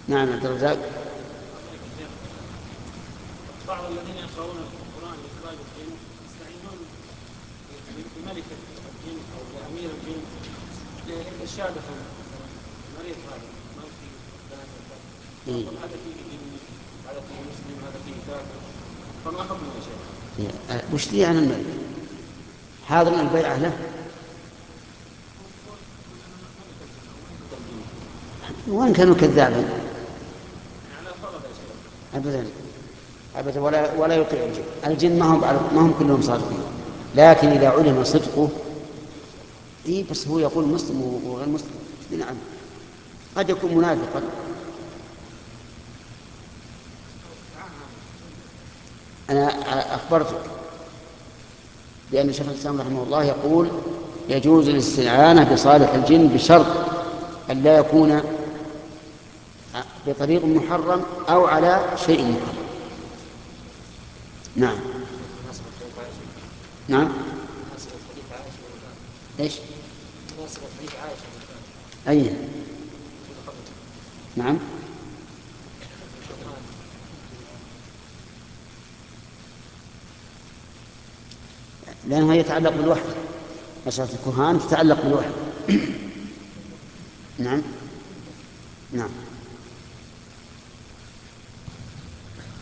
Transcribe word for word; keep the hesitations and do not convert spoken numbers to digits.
نعم عبد الرزاق. بعض الذين يقرؤون القرآن لإخراج الجن يستعينون بملك الجن أو بأمير الجن للشهادة في المريض هذا ما في كلام إيه؟ يقول هذا فيه جن، هذا فيه مسلم، هذا فيه كافر، فما حكمه يا شيخ؟ إيه، أه، وش لي عن الملك؟ حاضر البيعة له. وإن كانوا كذابا يعني فرض يا شيخ. أبدا أبدا، ولا ولا يطيع الجن. الجن ما هم ما هم كلهم صادقين، لكن إذا علم صدقه. إيه بس هو يقول مسلم وغير مسلم. نعم، قد يكون منافقا. أنا أخبرتك بأن شيخ الإسلام رحمه الله يقول يجوز الاستعانة بصالح الجن بشرط أن لا يكون بطريق محرم أو على شيء محرم. نعم. نعم. ايش؟ أي. نعم. لأنه يتعلق بالوحي، مسألة الكهان تتعلق بالوحي. نعم. نعم.